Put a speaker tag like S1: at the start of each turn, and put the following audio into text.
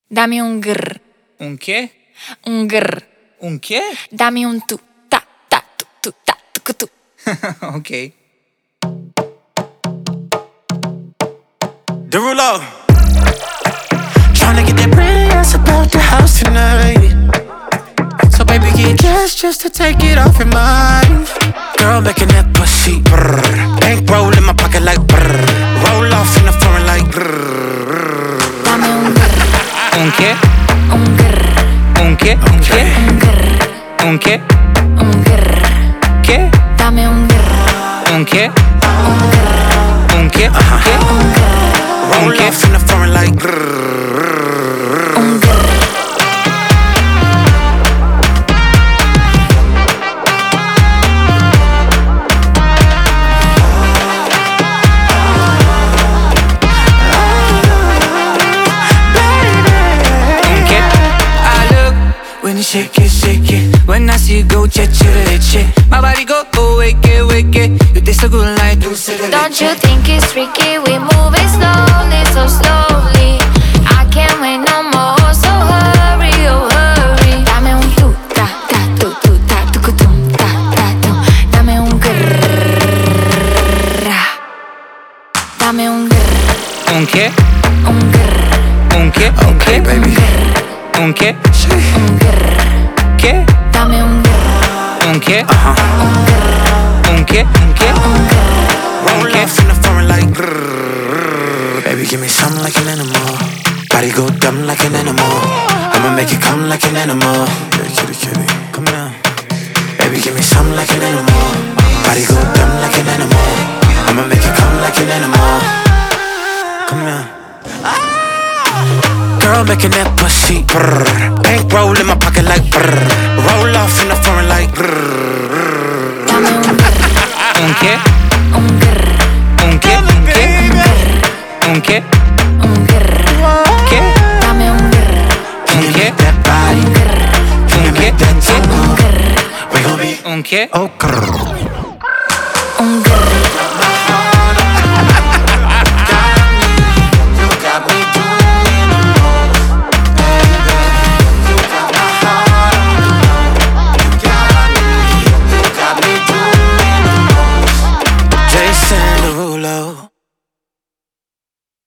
S1: Dame un grr.
S2: Un che?
S1: Un grr.
S2: Un che?
S1: Dame un tu, ta, ta, tu, ta, tu.
S2: Ok.
S3: Derulo. Tryna get that pretty ass about the house tonight. So baby get dressed just to take it off your mind. Girl making that pussy brrr. Bankroll in my pocket like brrr. Roll off in the foreign like brrr.
S1: Dame un grr.
S2: Un che?
S1: Un grr.
S2: Un che? Un che?
S1: Un grr.
S2: Un che?
S1: Un grr.
S2: Che?
S1: Dame un grr.
S2: Un che?
S1: Un grr.
S2: Un che?
S1: Un grr.
S3: Roll off in the foreign like brrr.
S1: Un grr.
S3: When you shake it. When I see you go, che. My body go, wake it. You taste so good like dulce de leche.
S1: Don't you think it's tricky? We move it slowly, so slowly. I can't wait no more, so hurry, oh hurry. Dame un tu, ta, ta, tu, ta, tu, ta, ta, tu. Dame un grrr. Dame un grrr.
S2: Un che?
S1: Un grrr.
S2: Un che?
S3: Okay, baby.
S2: Un che?
S1: Un grrr.
S2: Che?
S1: Dame un grrr.
S2: Un che?
S1: Un grrr.
S2: Un che? Un che?
S1: Un grrr.
S3: Roll off in the foreign like brrr. Baby, give me something like an animal. Body go dumb like an animal. I'ma make it come like an animal. Yeah, kitty. Come on. Baby, give me something like an animal. Body go dumb like an animal. I'ma make it come like an animal. Come on. Girl making that pussy brrr. Bankroll in my pocket like brrr. Roll off in the foreign like brrr.
S1: Dame un grrr.
S2: Un che?
S1: Un grrr.
S2: Un che? Un che? Un che?
S1: Un grrr.
S2: Che?
S1: Dame un grrr.
S2: Un che?
S3: That body.
S2: Un che?
S3: That tongue.
S1: Un grrr.
S3: We gon' be
S2: Un che?
S3: oh grrr.
S1: Un grrr.